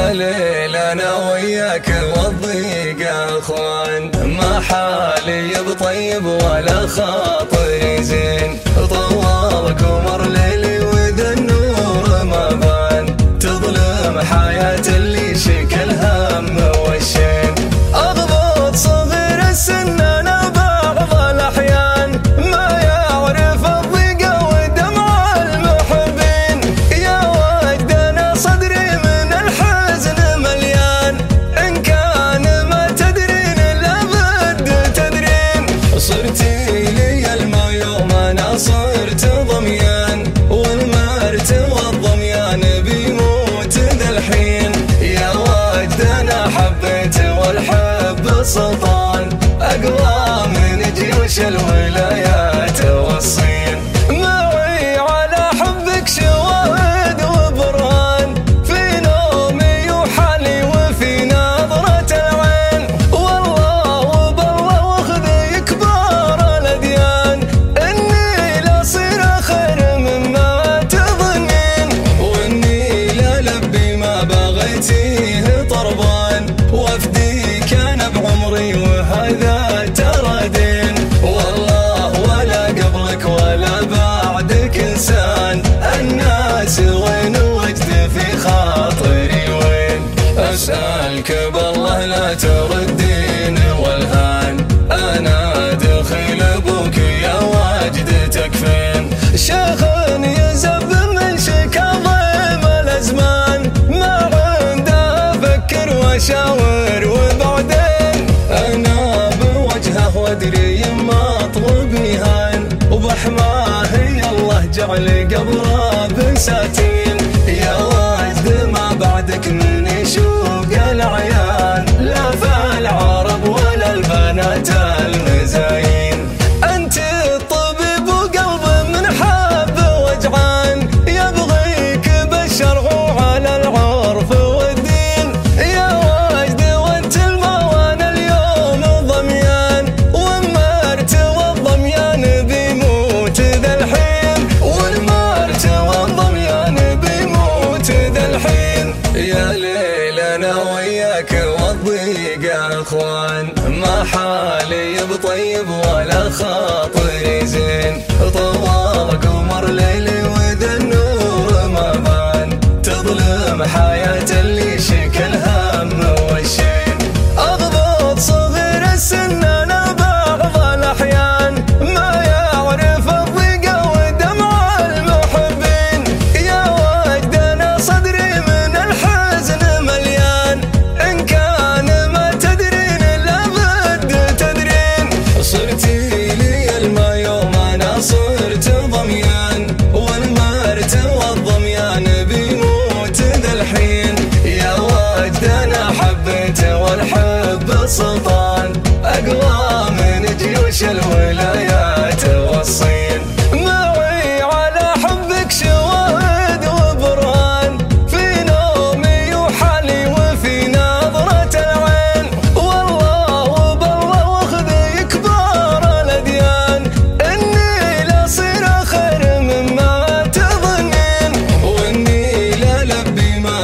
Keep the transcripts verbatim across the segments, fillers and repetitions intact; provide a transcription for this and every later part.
يا ليل انا وياك والضيق اخوان، ما حالي بطيب ولا خاطري زين، طوالك ومر ليلي وذا النور ما بان، تظلم حياة اللي شكل هم والشين، اضبط صغير السن انا بعض الاحيان ما يعرف الضيق ودمع المحبين، يا وجد انا صدري من الحزن مليان، ان كان ما تدرين لابد تدرين، صرتي لي الماء يوم انا صرت ضميان، والمرت والضميان بيموت ذا الحين، يا وجد انا حبيت والحب سلطان، اقوى من جيوش الولايات والصين، معي على حبك شواهد وبرهان، في نومي يوحلي وفي نظرة العين، والله وبالله واخذ كبار الاديان، اني لاصير خير مما تظنين، واني لا لبي ما بغيتيه طربان، وافديك انا بعمري وهذا ترى دين، والله ولا قبلك ولا بعدك انسان، الناس وين وجد في خاطري وين، اسالك بالله لا تردين والهان، انا دخيل ابوك يا واجدتك فين، شيخ يزب من شكا ضيم الازمان، ما عنده افكر واشاور وبعدين، انا بوجهه وادري ما اطلب نهان، وبحماه الله جعل قبره بساتين، يا واجد ما بعدك من يشوق العيان، لا فالعرب ولا البنات المزاين، انت الطبيب وقلب من حب وجعان، يبغيك بالشرع وعلى العرف والدين، يا واجد وانت الموان اليوم ضميان، ومرت والضميان بيموت ذا الحين، والمرت والضميان بيموت ذا الحين، يا ليل انا وياك والضيق اخوان، ما حالي بطيب ولا خاطري زين، طوالك ومر ليلي وذا النور ما بان، تظلم حياة اللي شكل هم والشين، اضبط صغير السن انا بعض الاحيان ما يعرف الضيق ودمع المحبين، يا وجد انا صدري من الحزن مليان، ان كان ما تدرين لابد تدرين، صرتي لي الماء يوم انا صرت ضميان، والمرت والضميان بيموت ذا الحين، يا وجد انا حبيت والحب سلطان، اقوى من جيوش الولايات والصين، معي على حبك شواهد وبرهان، في نومي يوحلي وفي نظرة العين، والله وبالله واخذ كبار الاديان، اني لاصير خير مما تظنين، واني لا لبي ما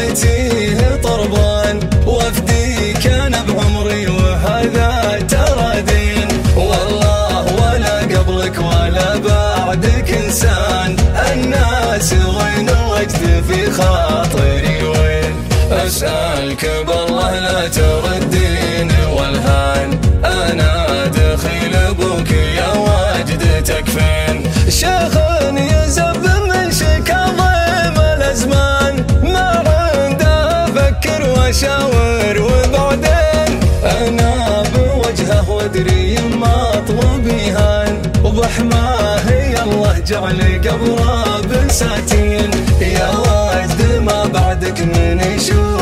بغيتيه طربان، وافديك انا بعمري وهذا ترى دين، والله ولا قبلك ولا بعدك انسان، الناس وين وجد في خاطري وين، اسالك بالله لا تردين والهان، انا دخيل ابوك يا واجدتك فين، شيخ يزب من شكا ضيم الازمان، ما عنده افكر واشاور وبعدين، انا بوجهه وادري ما اطلب نهان، وبحماه الله جعل قبره بساتين، يا واجد ما بعدك من يشوف